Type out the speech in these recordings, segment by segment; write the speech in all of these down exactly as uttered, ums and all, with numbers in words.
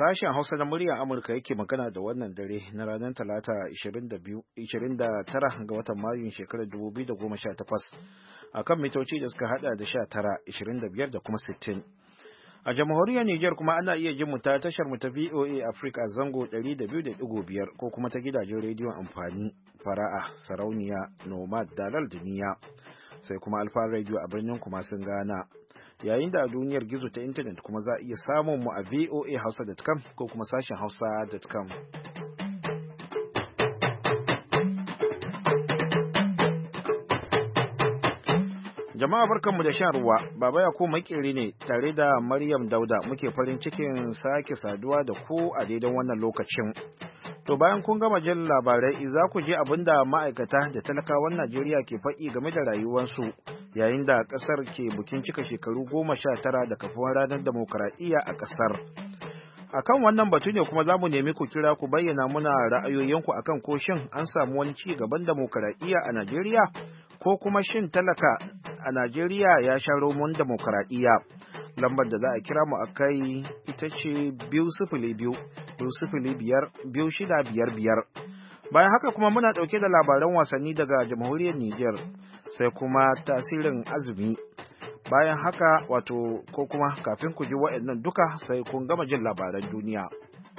Sashen Hausa na muryar Amurka yake magana da wannan dare na ranar Talata ishirin da tara ga watan Mayun shekarar dubu biyu da goma sha takwas a kan mitoci da suka hada da sha tara, ishirin da biyar da kuma sittin. A jamhuriyar Nijar kuma ana iya jin mu ta tashar mu ta V O A Africa zango ɗari da biyu da ɗigo biyar ko kuma ta gidajen rediyon amfani Fara'a, Sarauniya, Nomad, Dalal da Niya. Sai kuma Alfa Radio a birnin kuma sun gana. Yayin da a duniyar gizo ta intanet kuma za a iya samun mu a voa hausa dot com ko kuma sashen hausa dot com. Jama'a barkanmu da shan ruwa, Baba ya ko makeri ne tare da Maryam Dauda muke farin cikin sake saduwa da ku a daidan wannan lokacin. To bayan kun gama jin labarai za ku je abin da ma'aikata da talakawan Najeriya ke faɗi game da rayuwarsu yayin da ƙasar ke bukin cika shekaru goma sha tara da kafuwar ranar demokaradiyya a ƙasar. A kan wannan batu ne kuma za mu nemi ku kira ku bayyana muna ra'ayoyinku akan ko shin an samu wani ci gaban demokaradiyya a Najeriya ko kuma shin talaka a Najeriya ya sha romon demokaradiyya. Lambar da za a kira mu a kai ita ce biyu sifili biyu, biyu sifili biyar, biyu shida biyar biyar. Bayan haka kuma muna ɗauke da labaran wasanni daga jamhuriyar Nijar sai kuma tasirin azumi. Bayan haka wato ko kuma kafin ku ji waɗannan duka sai kun gama jin labaran duniya.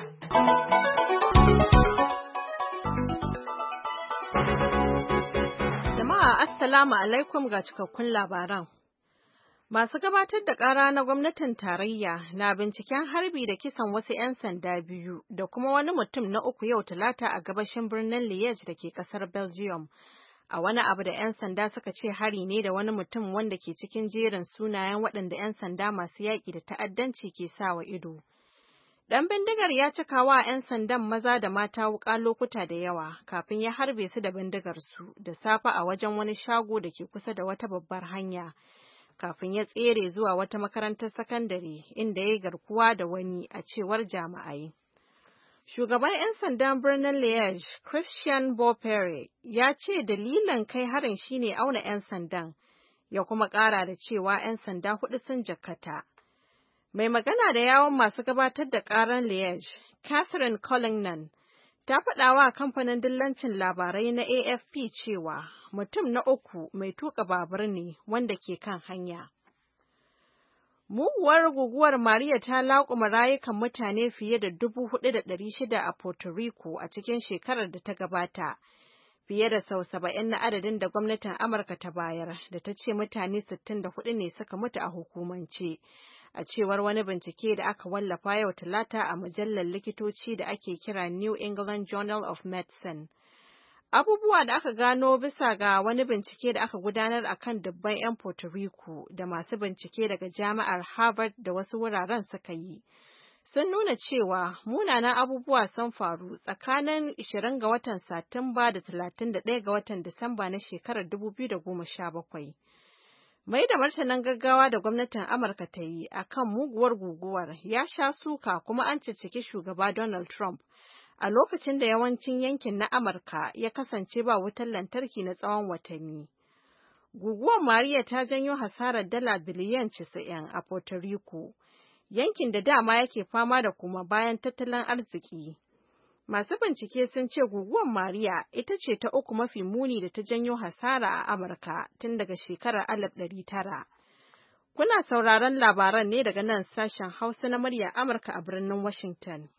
Jama'a assalamu alaikum ga cikakkun labaran. Masu gabatar da ƙara na gwamnatin tarayya na binciken harbi da kisan wasu 'yan sanda biyu da kuma wani mutum na uku yau Talata a gabashin birnin Liège da ke ƙasar Belgium. A wani abu da 'yan sanda suka ce hari ne da wani mutum wanda ke cikin jerin sunayen waɗanda 'yan sanda masu yaƙi da ta'addanci ke sawa ido. Ɗan bindigar ya cika wa 'yan sandan maza da mata wuƙa lokuta da yawa kafin ya harbe su da bindigarsu da safe a wajen wani shago da ke kusa da wata babbar hanya. Kafin ya tsere zuwa wata makarantar sakandare inda ya yi garkuwa da wani a cewar jami'ai. Shugaban 'yan sandan birnin Liège, Christian Bopere, ya ce dalilin kai harin shine auna 'yan sandan, ya kuma ƙara da cewa 'yan sanda hudu sun jakkata. Mai magana da yawon masu gabatar da ƙaran Liège, Catherine Collignan, ta faɗa wa kamfanin dillancin labarai na A F P cewa mutum na uku mai tuka babur ne wanda ke kan hanya. Muguwar guguwar Maria ta laƙuma rayukan mutane fiye da dubu hudu da ɗari shida a Puerto Rico a cikin shekarar da ta gabata, fiye da sau saba'in na adadin da gwamnatin Amurka ta bayar, da ta ce mutane sittin da hudu ne suka mutu a hukumance. A cewar wani bincike da aka wallafa yau Talata a mujallar likitoci da ake kira New England Journal of Medicine. Abubuwa da aka gano bisa ga wani bincike da aka gudanar a kan dubban 'yan Puerto Rico da masu bincike daga jami'ar Harvard da wasu wuraren suka yi, sun nuna cewa munanan abubuwa sun faru tsakanin ishirin ga watan Satumba da talatin da ɗaya ga watan Disamba na shekarar dubu biyu da goma sha bakwai. Mai da martanin gaggawa da gwamnatin Amurka ta yi a kan muguwar guguwar ya sha suka kuma an cicciki shugaba Donald Trump a lokacin da yawancin yankin na Amurka ya kasance ba wutar lantarki na tsawon watanni. Guguwar Maria ta janyo hasarar dala biliyan casa'in a Puerto Rico, yankin da dama yake fama da kuma bayan tattalin arziki. Masu bincike sun ce guguwar Maria ita ce ta uku mafi muni da ta janyo hasara a Amurka tun daga shekarar alif ɗari tara. Kuna sauraron labaran ne daga nan sashen Hausa na muryar Amurka a birnin Washington.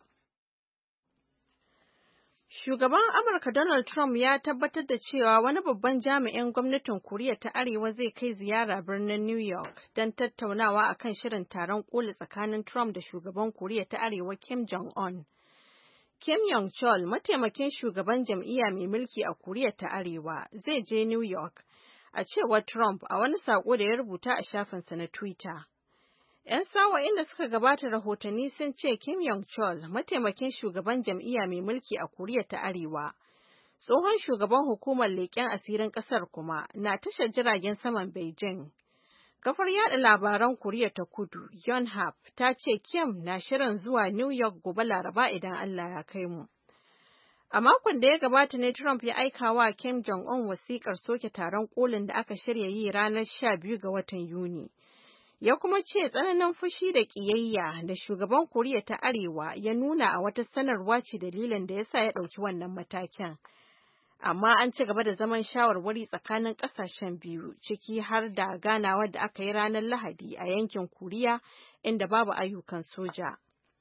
Shugaban Amurka Donald Trump ya tabbatar da cewa wani babban jami'in gwamnatin Koriya ta Arewa zai kai ziyara birnin New York don tattaunawa akan shirin taron koli tsakanin Trump da shugaban Koriya ta Arewa Kim Jong-un. Kim Yong-chol, mataimakin shugaban jam'iyya mai mulki a Koriya ta Arewa, zai je New York, a cewar Trump a wani saƙo da ya rubuta a shafinsa na Twitter. ‘Yan sa'o'in da suka gabata rahotanni sun ce Kim Yong-chol, mataimakin shugaban jam'iyya mai mulki a Koriya ta Arewa, tsohon shugaban hukumar leƙen asirin ƙasar kuma, na tashar jiragen saman Beijing. Kafar yada labaran Koriya ta Kudu, Yonhap, ta ce Kim na shirin zuwa New York gobe Laraba idan Allah ya kai mu. A makon da ya gabata ne Trump ya aika wa Kim Jong-un wasiƙar soke taron kolin da aka shirya yi ranar sha biyu ga watan Yuni. Ya kuma ce tsananin fushi da ƙiyayya da shugaban Koriya ta Arewa ya nuna a wata sanarwa ce dalilin da ya sa ya ɗauki wannan matakin. Amma an ci gaba da zaman shawarwari tsakanin ƙasashen biyu, ciki har da ganawar da aka yi ranar Lahadi a yankin Koriya inda babu ayyukan soja.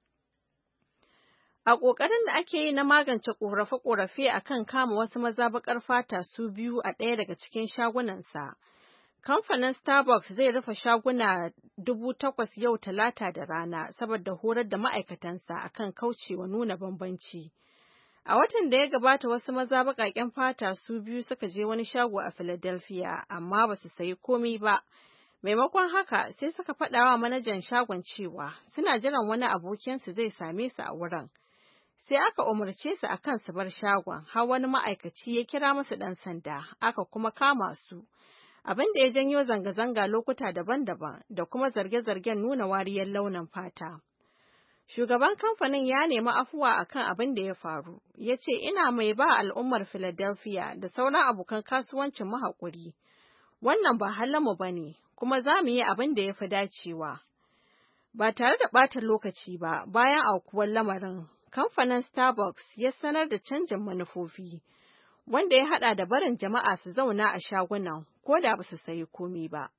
A ƙoƙarin da ake yi na magance ƙorafe-ƙorafe a kan kama wasu maza baƙar fata su biyu a ɗaya daga cikin shagunansa, kamfanin Starbucks zai rufe shaguna dubu takwas yau Talata da rana saboda horar da ma'aikatansa akan kaucewa nuna bambanci. A watan da ya gabata wasu maza baƙaƙen fata su biyu suka je wani shago a Philadelphia amma ba su sayi komai ba. Maimakon haka sai suka faɗa wa manajan shagon cewa suna jiran wani abokinsu zai same su a wurin. Sai aka umarce su akan su bar shagon, har wani ma'aikaci ya kira musu ɗan sanda, aka kuma kama su. Abin da ya janyo zanga-zanga lokuta daban-daban da kuma zarge-zargen nuna wariyar launin fata. Shugaban kamfanin ya nemi afuwa akan abin da ya faru, ya ce ina mai ba al'ummar Philadelphia da sauran abokan kasuwancin mu haƙuri. Wannan ba halinmu ba ne, kuma za mu yi abin da ya fi dacewa. Ba tare da ɓata lokaci ba, bayan aukuwar lamarin, kamfanin Starbucks ya sanar da canjin manufofi, wanda ya haɗa da barin jama'a su zauna a shagunan ko da ba su sayi komi ba.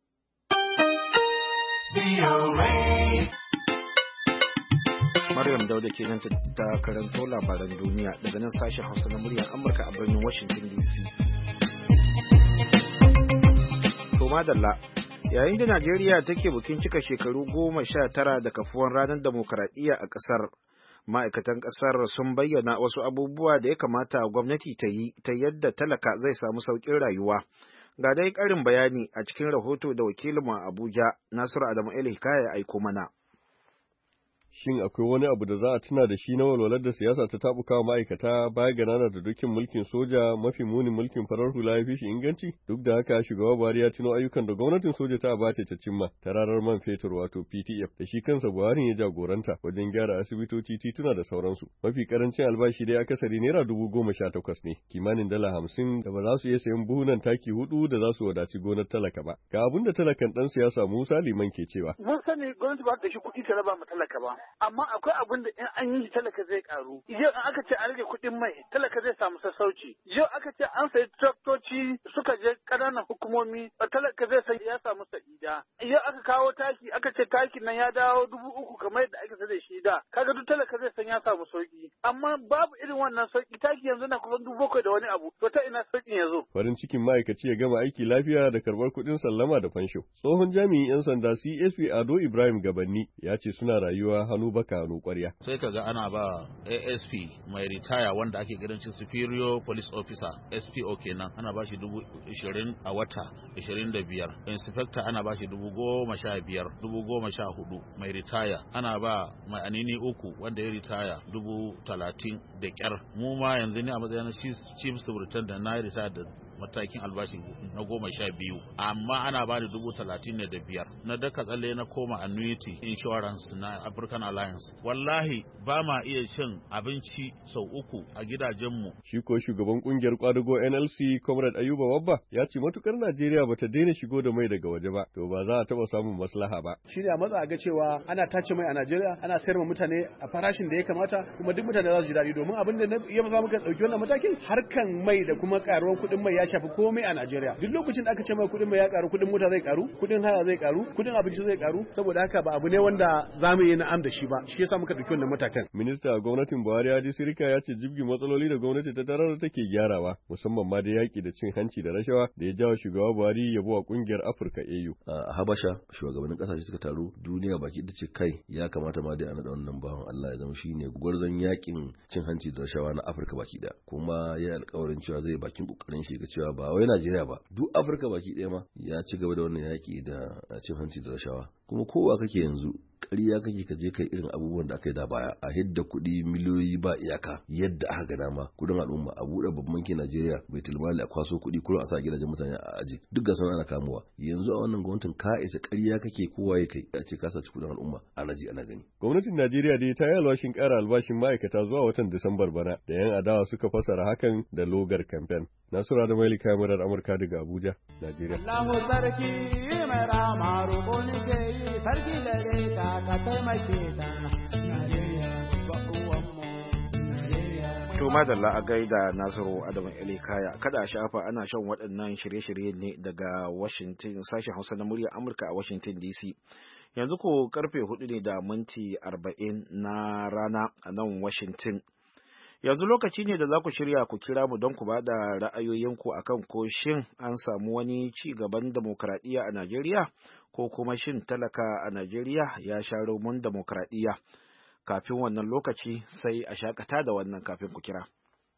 Maryam Dauda ke nan ta karanto labaran duniya daga nan sashen Hausa na muryar Amurka a birnin Washington D C. To madalla, yayin da Najeriya take bikin cika shekaru goma sha tara da kafuwan ranar demokaradiyya a ƙasar, ma'aikatan ƙasar sun bayyana wasu abubuwa da ya kamata gwamnati ta yi ta yadda talaka zai samu sauƙin rayuwa. Ga dai ƙarin bayani a cikin rahoto da wakilinmu a Abuja, Nasiru Adamu El Hikaya ya aiko mana. Shin akwai wani abu da za a tuna da shi na walwalar da siyasa ta tabuka wa ma'aikata baya ga nana da dukkan mulkin soja mafi munin mulkin farar hula ya fi shi inganci? Duk da haka shugaba Buhari ya tuno ayyukan da gwamnatin soja ta abace ta cimma ta ranar man fetur wato P T F da shi kansa Buhari ya jagoranta wajen gyara asibitoci, tituna da sauransu. Mafi karancin albashi dai akasari naira dubu goma sha takwas ne, kimanin dala hamsin da ba za su iya sayan buhunan taki hudu da za su wadaci gonar talaka ba. Ga abin da talakan dan siyasa Musa Liman ke cewa. Mun sani gwamnati ba ta shi kuɗi ta raba ma talaka ba. Amma akwai abin da in an yi talaka zai karu. Yau in aka ce an rage kuɗin mai, talaka zai samu sassauci. Yau aka ce an sayi traktoci suka je ƙananan hukumomi, talaka zai san ya samu sa'ida. Yau aka kawo taki, aka ce takin nan ya dawo dubu uku kamar yadda aka sai da shi da. Kaga duk talaka zai san ya samu sauki. Amma babu irin wannan sauki, taki yanzu na kusan dubu bakwai da wani abu. To ta ina sauƙin ya zo? Farin cikin ma'aikaci ya gama aiki lafiya da karɓar kuɗin sallama da fansho. Tsohon jami'in 'yan sanda C S P Ado Ibrahim Gabanni ya ce suna rayuwa hannu baka hannu ƙwarya. Sai ka ga ana ba A S P mai ritaya wanda ake gidan shi Superior Police Officer S P O kenan ana ba shi dubu ishirin a wata ishirin da biyar. Inspector ana ba shi dubu goma sha biyar dubu goma sha hudu mai ritaya ana ba mai anini uku wanda ya ritaya dubu talatin da kyar. Mu ma yanzu ne a matsayin Chief Superintendent na ritaya da matakin albashi na goma sha biyu amma ana ba da dubu talatin ne da biyar na daka tsalle na koma annuity insurance na African Alliance. Wallahi ba ma iya cin abinci sau uku a gidajenmu. Shi ko shugaban kungiyar kwadago N L C Comrade Ayuba Wabba ya ce matukar Najeriya bata daina shigo da mai daga waje ba to ba za a taba samun maslaha ba. Shi ne a matsa ga cewa ana tace mai a Najeriya ana sayar ma mutane a farashin da ya kamata kuma duk mutane za su ji daɗi domin abin da ya za muka ɗauki wannan matakin harkan mai da kuma karuwar kuɗin mai ya shafi komai a Najeriya. Duk lokacin da aka ce mai kuɗin mai ya karu, kuɗin mota zai karu, kuɗin haya zai karu, kuɗin abinci zai karu, saboda haka ba abu ne wanda za mu yi na'am da shi ba. Shi yasa muka ɗauki wannan matakan. Minista a gwamnatin Buhari Hadi Sirika ya ce jibgin matsaloli da gwamnati ta tarar take gyarawa, musamman ma da yaƙi da cin hanci da rashawa da ya jawo shugaba Buhari yabo a kungiyar Afirka A U. A Habasha shugabannin kasashe suka taru duniya baki da ce kai ya kamata ma dai a naɗa wannan bawan Allah ya zama shine gwarzon yaƙin cin hanci da rashawa na Afirka baki da. Kuma ya alƙawarin cewa zai bakin kokarin shi ga cewa ba wai Najeriya ba duk Afirka baki ɗaya ma ya ci gaba da wannan yaƙi da cin hanci da rashawa kuma kowa kake yanzu ƙarya kake ka je kai irin abubuwan da aka yi da baya a hidda kuɗi miliyoyi ba iyaka yadda aka ga dama kuɗin al'umma a buɗe babban bankin Najeriya bai tilmali a kwaso kuɗi kullum a sa gidajen mutane a aji duk ga sanar ana kamuwa yanzu a wannan gwamnatin ka isa ƙarya kake kowa ya kai a ce ka saci kuɗin al'umma ana ji ana gani. Gwamnatin Najeriya dai ta yi alwashin ƙara albashin ma'aikata zuwa watan Disambar bana da yan adawa suka fasara hakan da logar kamfen. Nasura da Maili kamarar Amurka daga Abuja, Najeriya. Allahu sarki mai rama roƙo ni ke yi sarki da dai ka ka taimake ta Najeriya ba uwan mu Najeriya. To madalla a gaida Nasiru Adamu Elikaya kada a shafa ana shan waɗannan shirye-shirye ne daga Washington sashen Hausa na muryar Amurka a Washington D C. Yanzu ko karfe hudu ne da minti arba'in na rana a nan Washington. Yanzu lokaci ne da za ku shirya ku kira mu don ku ba da ra'ayoyinku a kan ko shin an samu wani ci gaban demokradiyya a Najeriya ko kuma shin talaka a Najeriya ya sha romun demokradiyya. Kafin wannan lokaci sai a shakata da wannan kafin ku kira.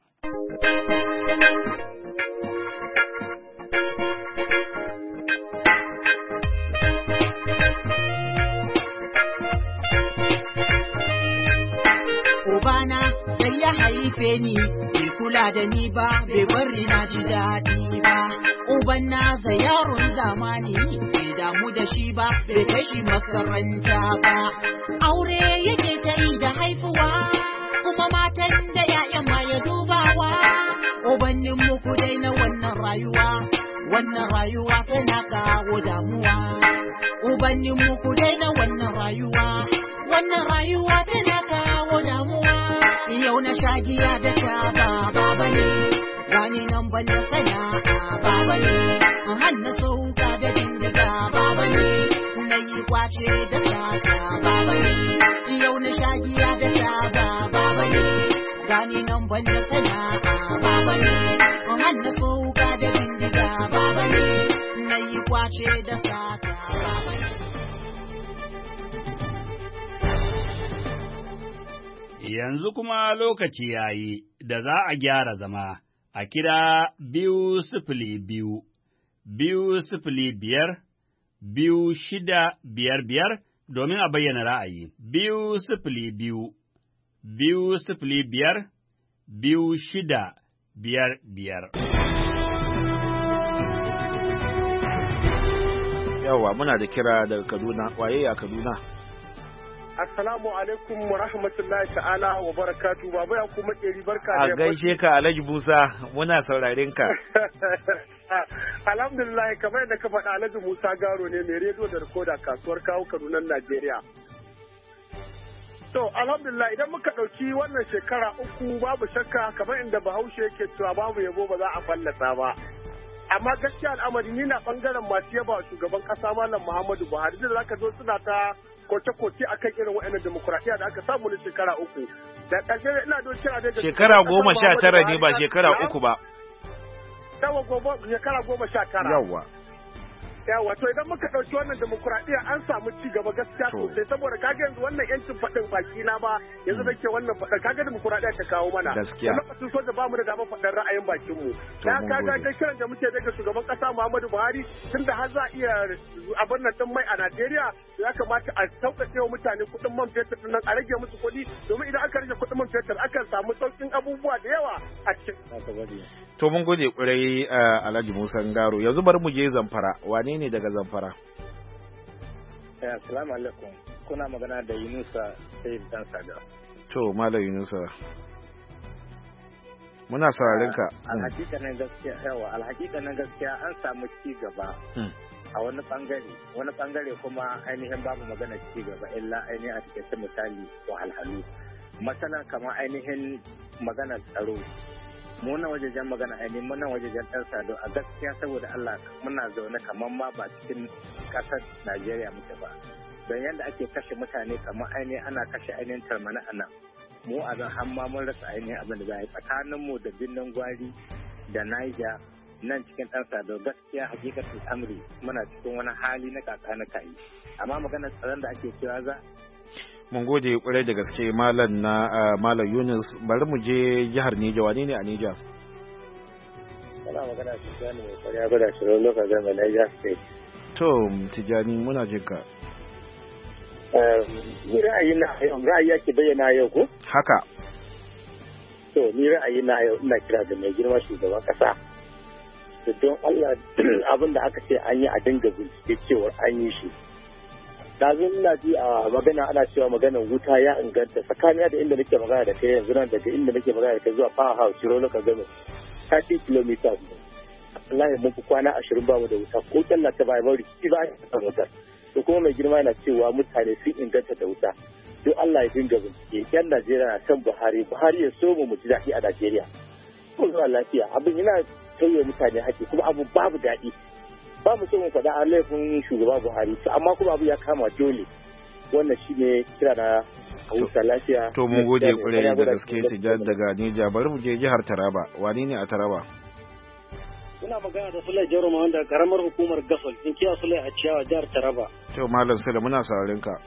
Ubana sai ya haife ni, bai kula da ni ba, bai bari na ji daɗi ba. Uban na za yaron zamani, bai damu da shi ba, bai kai shi makaranta ba. Aure yake ta yi da haifuwa, kuma matan da ‘ya'yan ma ya dubawa. Ubannin muku dai na wannan rayuwa, wannan rayuwa tana kawo damuwa. Ubannin muku dai na wannan rayuwa, wannan rayuwa tana kawo damuwa. Yau na shagiya da ta ba baba ne, gani nan ban da sana'a baba ne, hannu sauka da bindiga baba ne, na yi kwace da sata baba ne. Yau na shagiya da ta ba baba ne, gani nan ban da sana'a baba ne, hannu sauka da bindiga baba ne, na yi kwace da sata baba ne. Yanzu kuma lokaci ya yi da za a gyara zama a kira biyu sifili biyu, biyu sifili biyar, biyu shida biyar biyar domin a bayyana ra'ayi. Biyu sifili biyu, biyu sifili biyar, biyu shida biyar biyar. Yawwa muna da kira daga Kaduna, waye a Kaduna? Assalamu alaikum wa rahmatullahi ta'ala wa barakatu. Baba ya kuma keri barka da a gaishe ka Alhaji Musa, muna sauraren ka. Alhamdulillah, kamar da ka faɗa Alhaji Musa Garo ne mai rediyo da rikoda kasuwar kawo Kaduna Najeriya. To alhamdulillah, idan muka ɗauki wannan shekara uku babu shakka kamar inda Bahaushe yake cewa babu yabo ba za a fallasa ba. Amma gaskiya al'amari ni na bangaren masu yaba shugaban kasa Malam Muhammadu Buhari da zaka zo suna ta koce-koce akan irin wa'annan demokuraɗiyya da aka samu na shekara uku. Da ƙarshe ina don kira da shekara goma sha tara ne ba shekara uku ba. Yawa goma shekara goma sha tara. Yawa. Yawa to idan muka ɗauki wannan demokuraɗiyya an samu ci gaba gaskiya sosai saboda kaga yanzu wannan yancin faɗin baki na ba yanzu da ke wannan faɗin kaga demokuraɗiyya ta kawo mana. Gaskiya. Lokacin soja ba mu da damar faɗin ra'ayin bakin mu. Ya kaga ga kiran da muke daga shugaban ƙasa Muhammadu Buhari tunda har za a iya abin nan ɗin mai a Najeriya ya kamata a sauƙaƙe wa mutane kuɗin man fetur ɗin nan a rage musu kuɗi domin idan aka rage kuɗin man fetur akan samu sauƙin abubuwa da yawa a cikin. To mun gode ƙurai Alhaji Musa Ngaro yanzu bari mu je Zamfara wane ne daga Zamfara? Assalamu alaikum kuna magana da Yunusa Sayyid Dan Sada. To Malam Yunusa muna sauraron ka. Alhaƙiƙanin gaskiya yawa alhaƙiƙanin gaskiya an samu ci gaba. A wani bangare wani bangare kuma ainihin babu magana ci gaba illa ainihin a cikin misali wahalhalu. Masalan kamar ainihin magana tsaro. Muna wajejen magana ainihin muna wajejen ɗan sado a gaskiya saboda Allah muna zaune kamar ma ba cikin ƙasar Najeriya muke ba. Don yadda ake kashe mutane kamar ainihin ana kashe ainihin tarmana a nan. Mu a zan hamma mun rasa ainihin abin da za a yi tsakaninmu da birnin Gwari da Niger nan cikin ɗan sado gaskiya hakikatin amri muna cikin wani hali na kaka na kayi. Amma maganar tsaron da ake cewa za mun gode kwarai da gaske malam na malam Yunus bari mu je jihar Neja wani ne a Neja kana magana Tijani mai kwariya gwada shiro lokacin da Niger State to Tijani muna jin ka Ni ra'ayi na yau, ra'ayi ake bayyana yau ko? Haka. To, ni ra'ayi na yau ina kira da mai girma shugaban kasa. Da don Allah abin da aka ce an yi a dinga bincike cewa an yi shi. Da zan ina ji a magana ana cewa maganar wuta ya inganta tsakaniya da inda nake magana da kai yanzu nan daga inda nake magana da kai zuwa Power House, Shiro Local Government, thirty kilometers. Allah ya muku kwana ashirin ba mu da wuta ko kyalla ta bai bari ki ba a wutar. To kuma mai girma yana cewa mutane sun inganta da wuta. Don Allah ya dinga bincike. Yan Najeriya na san Buhari, Buhari ya so mu mu ji daɗi a Najeriya. Ko zuwa lafiya abin yana tauye mutane haƙƙi kuma abu babu daɗi. Ba mu so mu faɗa a laifin shugaba Buhari, amma kuma abu ya kama dole. Wannan shi ne kira na hausa lafiya. To mun gode kwarai da gaske Tijjani daga Neja. Bari mu je jihar Taraba. Wani ne a Taraba? Muna magana da Sule Jaroma wanda karamar hukumar Gasol in kiya Sule a ciyawa jihar Taraba. To Malam Sule muna sauraron ka.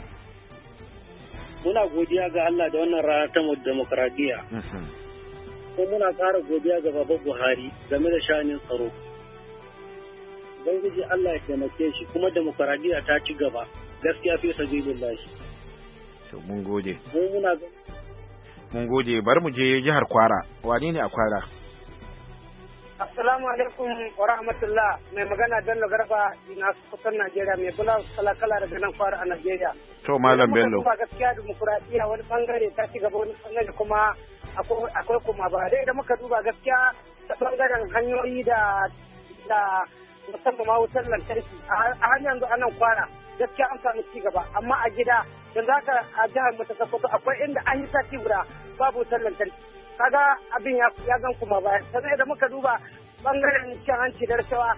Muna godiya ga Allah da wannan rana ta demokradiyya. Ko muna ƙara godiya ga Baba Buhari game da shanin tsaro. Ubangiji Allah ya taimake shi kuma demokradiyya ta ci gaba. Gaskiya fi sabilillahi. To mun gode. Mu muna Mun gode bari mu je jihar Kwara. Wani ne a Kwara? Assalamu alaikum wa rahmatullah. Mai magana Bello Garba ina kusan Najeriya mai bula kala-kala daga nan fara a Najeriya. To Malam Bello. Kuma gaskiya dimokuraɗiyya wani bangare ta ci gaba wani bangare kuma akwai kuma ba dai da muka duba gaskiya ta bangaren hanyoyi da da musamman ma wutar lantarki a hanyar yanzu anan Kwara gaskiya an samu ci gaba amma a gida yanzu haka a jihar mu ta Sokoto akwai inda an yi sati guda babu wutar lantarki. Kaga abin ya ya gan kuma ba sai da muka duba bangaren cin hanci da rashawa.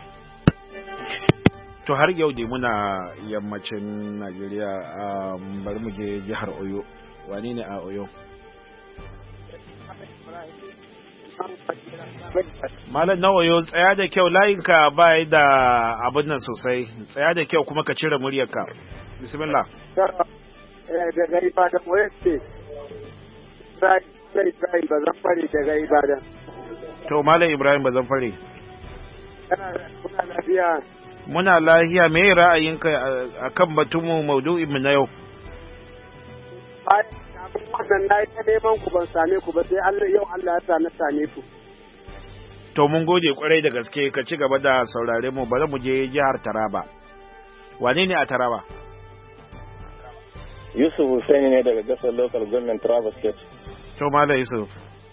To har yau dai muna yammacin Najeriya bari mu je jihar Oyo. Wani ne a Oyo? Malam na Oyo tsaya da kyau layinka ba da abin nan sosai. Tsaya da kyau kuma ka cire muryarka. Bismillah. Da gari ba da Oyo sai Ibrahim Bazanfare daga Ibadan. To Malam Ibrahim Bazanfare. Kuna lafiya. Muna lafiya me ra'ayinka akan batunmu maudu'in mu na yau? Wannan na yi ta neman ku ban same ku ba sai Allah yau Allah ya sa na same ku. To mun gode kwarai da gaske ka ci gaba da saurare mu bari mu je jihar Taraba. Wane ne a Taraba? Yusuf Hussaini ne daga Gasar Local Government Taraba State. To Malam Yusuf.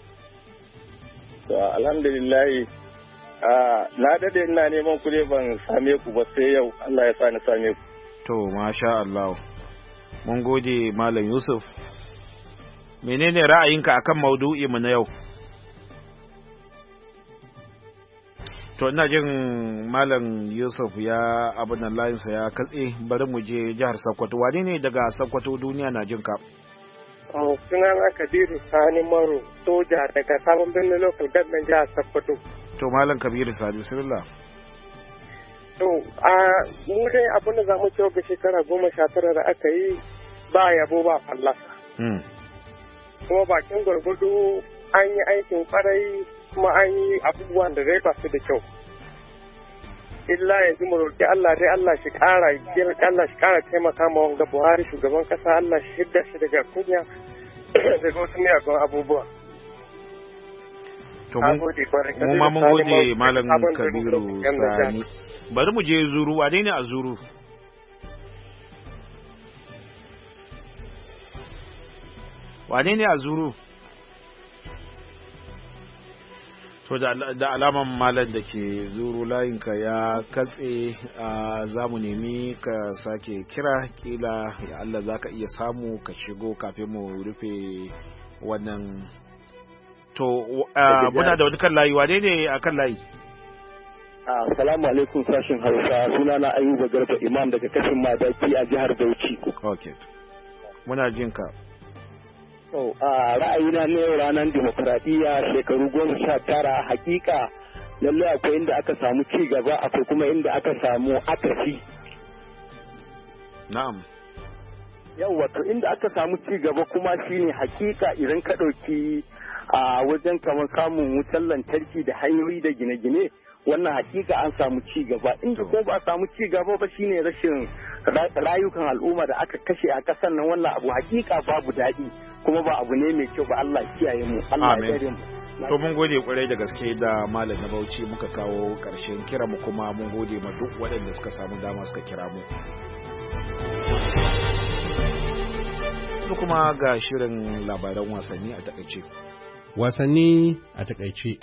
To alhamdulillah na dade ina neman ku ne ban same ku ba sai yau Allah ya sa ni same ku. To masha Allah. Mun gode Malam Yusuf. Menene ra'ayinka akan maudu'i mu na yau? To ina jin Malam Yusuf ya abin nan layinsa ya katse bari mu je jihar Sokoto. Wane ne daga Sokoto duniya na jin ka? Sunana Kabiru Sani Maro, soja daga Sabon Birnin Local Government jihar Sokoto. To Malam Kabiru Sani, bismillah. To, a mu dai abin da za mu ce ga shekara goma sha tara da aka yi ba yabo ba fallasa. Kuma bakin gwargwado an yi aikin kwarai kuma an yi abubuwan da zai basu da kyau. Illa yanzu mu roƙi Allah dai Allah shi ƙara Allah shi ƙara taimaka ma wanga Buhari shugaban ƙasa Allah shi hidda shi daga kunya daga wasu miyagun abubuwa. To mu ma mun gode Malam Kabiru Sani. Bari mu je Zuru, wane ne a Zuru? Wane ne a Zuru? To da alaman malam da ke Zuru layinka ya katse za mu nemi ka sake kira kila ya Allah za ka iya samu ka shigo kafin mu rufe wannan. To muna da wani kan layi, wane ne a kan layi? Assalamu alaikum sashin Hausa, sunana Ayuba Garba Imam daga kashin Madaki a jihar Bauchi. Okay. Muna jin ka. To, a ra'ayina na yau ranar dimokuraɗiyya shekaru goma sha tara hakika lallai akwai inda aka samu ci gaba akwai kuma inda aka samu akasi. Na'am. Yau wato inda aka samu ci gaba kuma shine hakika idan ka ɗauki a wajen kamar samun wutar lantarki da hanyoyi da gine-gine wannan hakika an samu ci gaba inda ko ba samu ci gaba ba shine rashin rayukan al'umma da aka kashe a ƙasar nan, wannan abu hakika babu daɗi kuma ba abu ne mai kyau ba. Allah kiyaye mu, Allah ya tsare mu. To mun gode kwarai da gaske da Malam na Bauchi, muka kawo ƙarshen kira mu kuma mun gode ma duk waɗanda suka samu dama suka kira mu. Su kuma ga shirin labaran wasanni a takaice. Wasanni a takaice.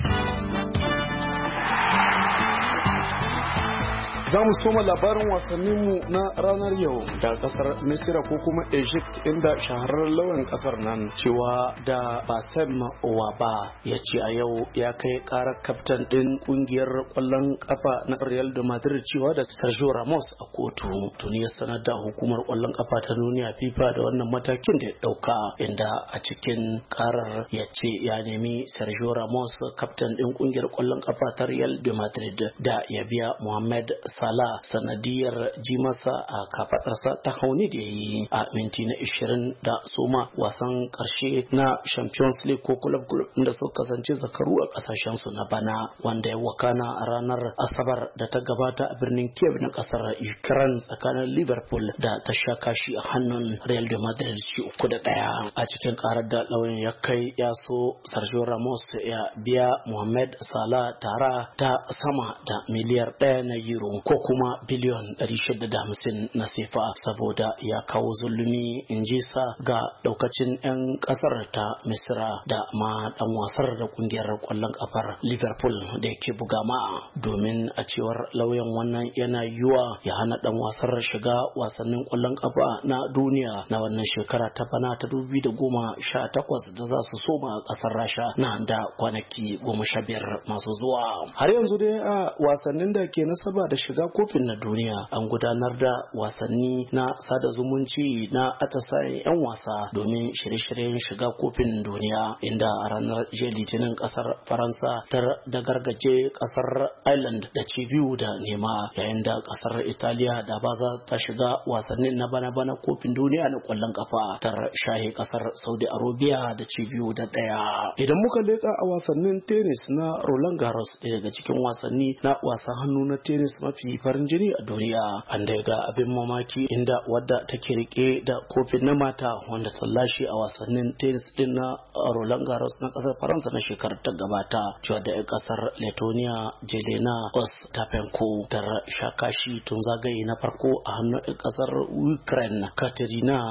Za mu soma labarin wasanninmu na ranar yau da kasar Misira ko kuma Egypt, inda shahararren lauyan kasar nan cewa da Bassem Ouaba ya ce a yau ya kai karar kaftan din kungiyar kwallon kafa na Real de Madrid cewa da Sergio Ramos a kotu. Tuni ya sanar da hukumar kwallon kafa ta duniya FIFA da wannan matakin da ya dauka, inda a cikin karar ya ce ya nemi Sergio Ramos, kaftan din kungiyar kwallon kafa ta Real de Madrid, da ya biya Mohamed Salah sanadiyar ji masa a kafadarsa ta hauni da yi a minti na ishirin da soma wasan karshe na Champions League ko club club da suka kasance zakaru a kasashen su na bana, wanda ya wakana a ranar Asabar da ta gabata a birnin Kiev na kasar Ukraine tsakanin Liverpool da ta sha kashi a hannun Real de Madrid ci uku da daya. A cikin karar da lauyan ya kai, ya so Sergio Ramos ya biya Mohamed Salah tara ta sama da miliyar ɗaya na euro ko kuma biliyon ɗari shida da hamsin na sefa, saboda ya kawo zulumi in ji sa ga daukacin 'yan kasar ta Misira da ma dan wasar da kungiyar kwallon kafar Liverpool da yake buga ma, domin a cewar lauyan wannan yana yiwa ya hana dan wasar shiga wasannin kwallon kafa na duniya na wannan shekara ta bana ta dubu da goma sha takwas da za su soma a kasar Rasha na da kwanaki goma sha biyar masu zuwa. Har yanzu dai a wasannin da ke nasaba da shiga kofin na duniya an gudanar da wasanni na sada zumunci na atasayen 'yan wasa domin shirye-shiryen shiga kofin duniya, inda a ranar jiya litinin kasar Faransa ta da gargaje kasar Ireland da ci biyu da nema, yayin da kasar Italiya da ba za ta shiga wasannin na bana-bana kofin duniya na kwallon kafa ta shahe kasar Saudi Arabia da ci biyu da daya. Idan muka leka a wasannin tennis na Roland Garros, daga cikin wasanni na wasan hannu na tennis mafi farin jini a duniya, an da ga abin mamaki inda wadda take rike da kofin na mata wanda ta lashe a wasannin tennis din na Roland Garros na kasar Faransa na shekarar ta gabata, cewa da yan kasar Letonia Jelena Ostapenko ta shakashi tun zagaye na farko a hannun yan kasar Ukraine Katerina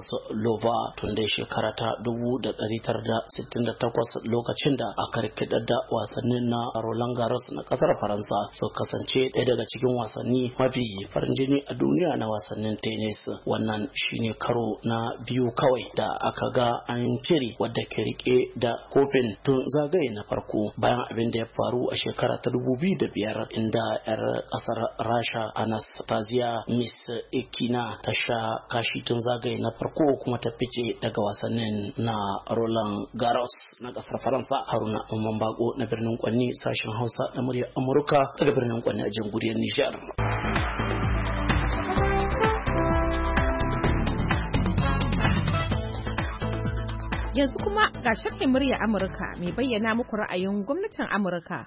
Kozlova tun da shekara ta dubu da ɗari tara da sittin da takwas, lokacin da aka rikidar da wasannin na Roland Garros na kasar Faransa su kasance ɗaya daga cikin wasanni mafi farin jini a duniya na wasannin tennis. Wannan shine karo na biyu kawai da aka ga an cire wadda ke rike da kofin tun zagaye na farko, bayan abin da ya faru a shekara ta dubu biyu da biyar inda yar kasar Rasha Anastasia Miskina ta sha kashi tun zagaye na farko kuma ta fice daga wasannin na Roland Garros na kasar Faransa. Haruna Umman Bako na birnin Kwanni, sashen Hausa na muryar Amurka daga birnin Kwanni a jamhuriyar Nijar. Yanzu kuma ga sharhin murya Amurka mai bayyana muku ra'ayin gwamnatin Amurka.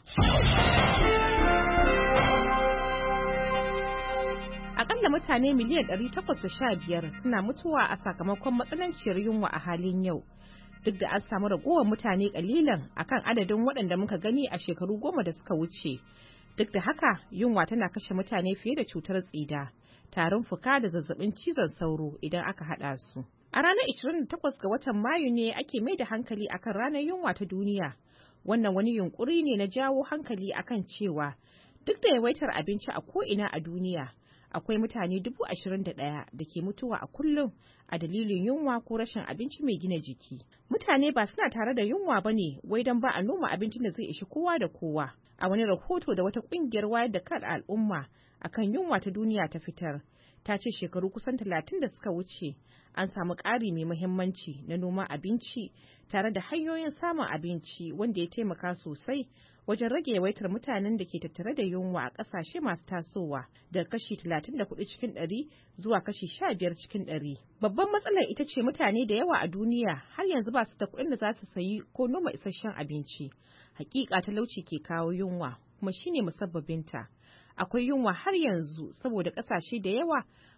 Akalla mutane miliyan ɗari takwas da sha biyar suna mutuwa a sakamakon matsananciyar yunwa a halin yau. Duk da an samu ragowar mutane kalilan akan adadin waɗanda muka gani a shekaru goma da suka wuce. Duk da haka, yunwa tana kashe mutane fiye da cutar tsida, tarin fuka da zazzabin cizon sauro idan aka haɗa su. A ranar ishirin da takwas ga watan Mayu ne ake mai da hankali akan ranar yunwa ta duniya. Wannan wani yunkuri ne na jawo hankali akan cewa duk da yawaitar abinci a ko'ina a duniya, akwai mutane dubu ashirin da ɗaya da ke mutuwa a kullum a dalilin yunwa ko rashin abinci mai gina jiki. Mutane ba suna tare da yunwa ba ne wai don ba a noma abincin da zai ishi kowa da kowa. A wani rahoto da wata ƙungiyar wayar da kan al'umma akan yunwa ta duniya ta fitar, ta ce shekaru kusan talatin da suka wuce an samu ƙari mai muhimmanci na noman abinci tare da hanyoyin samun abinci wanda ya taimaka sosai wajen rage yawaitar mutanen da ke tattare da yunwa a ƙasashe masu tasowa daga kashi talatin da hudu cikin ɗari zuwa kashi sha biyar cikin ɗari. Babban matsalar ita ce mutane da yawa a duniya har yanzu ba su da kuɗin da za su sayi ko noma isasshen abinci. Hakika talauci ke kawo yunwa kuma shine musabbabinta. Akwai yunwa har yanzu saboda ƙasashe da yawa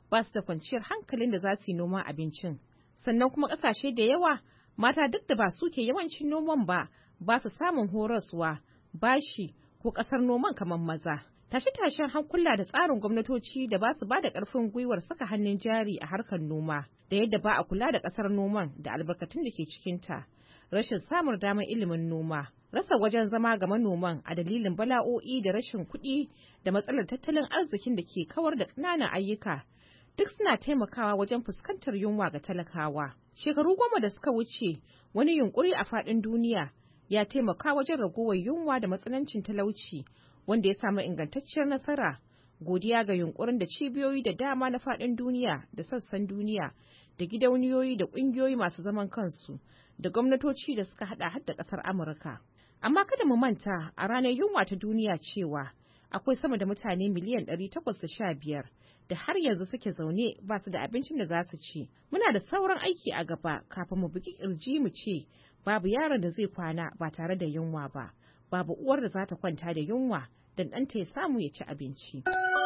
ba su da kwanciyar hankalin da za su yi noman abincin. Sannan kuma ƙasashe da yawa mata duk da ba su ke yawancin noman ba, ba su samun horaswa, bashi ko ƙasar noman kamar maza. Tashe-tashen hankula da tsarin gwamnatoci da ba su ba da ƙarfin gwiwar saka hannun jari a harkar noma, da yadda ba a kula da ƙasar noman da albarkatun da ke cikinta, rashin samun damar ilimin noma, rasa wajen zama ga manoman a dalilin bala'o'i da rashin kuɗi da matsalar tattalin arzikin da ke kawar da ƙananan ayyuka, duk suna taimakawa wajen fuskantar yunwa ga talakawa. Shekaru goma da suka wuce, wani yunƙuri a faɗin duniya ya taimaka wajen ragowar yunwa da matsanancin talauci, wanda ya samu ingantacciyar nasara godiya ga yunkurin da cibiyoyi da dama na faɗin duniya da sassan duniya da gidauniyoyi da ƙungiyoyi masu zaman kansu da gwamnatoci da suka hada har da ƙasar Amurka. Amma kada mu manta a ranar yunwa ta duniya cewa akwai sama da mutane miliyan ɗari takwas da sha biyar da har yanzu suke zaune ba su da abincin da za su ci. Muna da sauran aiki a gaba kafin mu bugi kirji mu ce babu yaron da zai kwana ba tare da yunwa ba, babu uwar da za ta kwanta da yunwa don ɗanta ya samu ya ci abinci.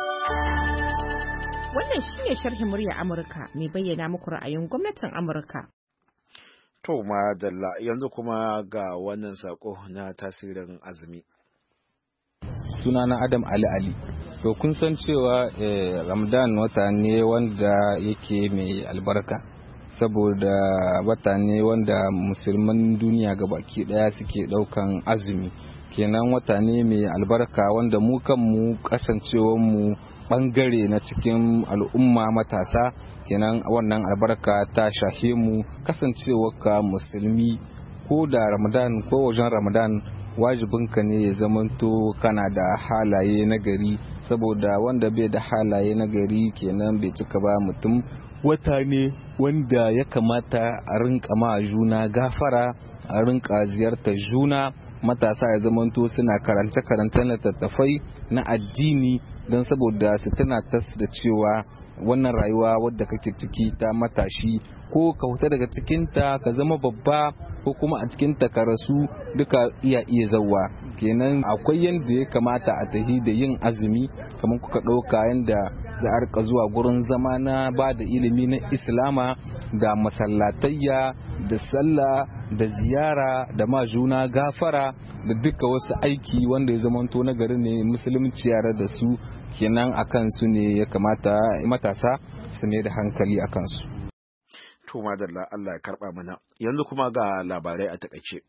Wannan shi ne sharhin murya Amurka mai bayyana muku ra'ayin gwamnatin Amurka. To madalla, yanzu kuma ga wannan sako na tasirin azumi. Sunana Adam Ali Ali. To kun san cewa eh, Ramadan wata ne wanda yake mai albarka, saboda wata ne wanda musulman duniya gabaki daya suke daukan azumi. Kenan wata ne mai albarka wanda mu kanmu kasancewar mu bangare na cikin al'umma matasa, kenan wannan albarka ta shahe mu. Kasancewar ka musulmi, ko da Ramadan ko wajen Ramadan, wajibinka ne ya zamanto kana da halaye na gari, saboda wanda bai da halaye na gari kenan bai cika ba mutum. Wata ne wanda ya kamata a rinka ma juna gafara, a rinka ziyartar juna. Matasa ya zamanto suna karance-karance na tattafai na addini, don saboda su tana tas da cewa wannan rayuwa wadda kake ciki ta matashi, ko ka huta daga cikinta ka zama babba, ko kuma a cikinta ka rasu, duka iya iya zawa. Kenan akwai yanda ya kamata a tahi da yin azumi, kamar kuka ɗauka yanda za a rika zuwa gurin zama na ba da ilimi na Islama, da masallatayya, da sallah, da ziyara, da ma juna gafara, da duka wasu aiki wanda ya zamanto na gari ne musulunci yare da su. Kenan akan su ne ya kamata matasa su ne da hankali a kansu. To madalla, Allah ya karba mana. Yanzu kuma ga labarai a takaice.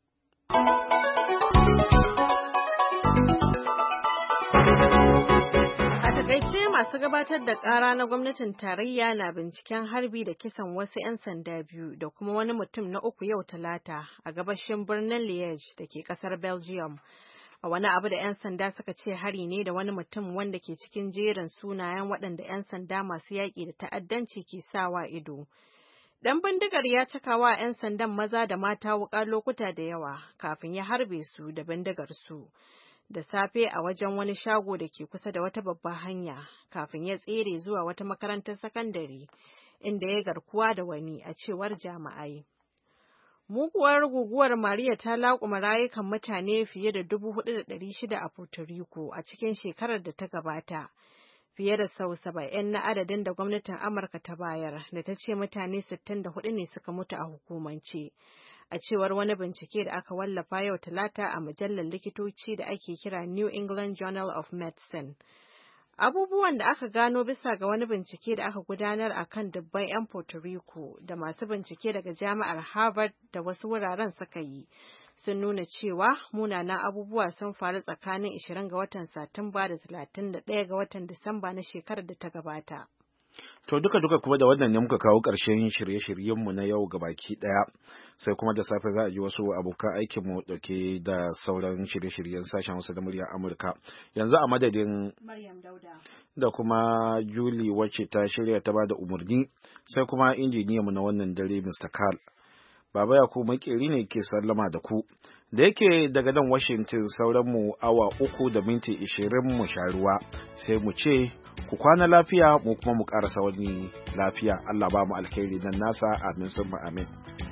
takaice masu gabatar da ƙara na gwamnatin tarayya na binciken harbi da kisan wasu 'yan sanda biyu da kuma wani mutum na uku yau talata a gabashin birnin Liège da ke ƙasar Belgium. A wani abu da 'yan sanda suka ce hari ne da wani mutum wanda ke cikin jerin sunayen waɗanda 'yan sanda masu yaƙi da ta'addanci ke sawa ido. Dan bindigar ya caka wa 'yan sandan maza da mata wuƙa lokuta da yawa kafin ya harbe su da bindigar su. Da safe a wajen wani shago da ke kusa da wata babbar hanya kafin ya tsere zuwa wata makarantar sakandare inda ya garkuwa da wani, a cewar jami'ai. Muguwar guguwar Maria ta laƙuma rayukan mutane fiye da dubu hudu da ɗari shida a Puerto Rico a cikin shekarar da ta gabata, fiye da sau saba'in na adadin da gwamnatin Amurka ta bayar, da ta ce mutane sittin da hudu ne suka mutu a hukumance. A cewar wani bincike da aka wallafa yau talata a mujallar likitoci da ake kira New England Journal of Medicine. Abubuwan da aka gano bisa ga wani bincike da aka gudanar a kan dubban 'yan Puerto Rico da masu bincike daga jami'ar Harvard da wasu wuraren suka yi sun nuna cewa munanan abubuwa sun faru tsakanin ishirin ga watan Satumba da talatin da ɗaya ga watan Disamba na shekarar da ta gabata. To duka-duka kuma da wannan ne muka kawo ƙarshen shirye-shiryenmu na yau gabaki ɗaya, sai kuma da safe za a ji wasu abokan aikinmu ɗauke da sauran shirye-shiryen sashen Hausa da muryar Amurka. Yanzu a madadin Maryam Dauda da kuma Julie wacce ta shirya ta bada umarni, sai kuma injiniyanmu na wannan dare Mister Carl. Baba Yakubu Makeri ne ke sallama da ku. Da yake daga nan Washington sauranmu awa uku da minti ishirin mu sha ruwa, sai mu ce ku kwana lafiya mu kuma mu ƙarasa wani lafiya. Allah ba mu alheri nan nasa, amin summa amin.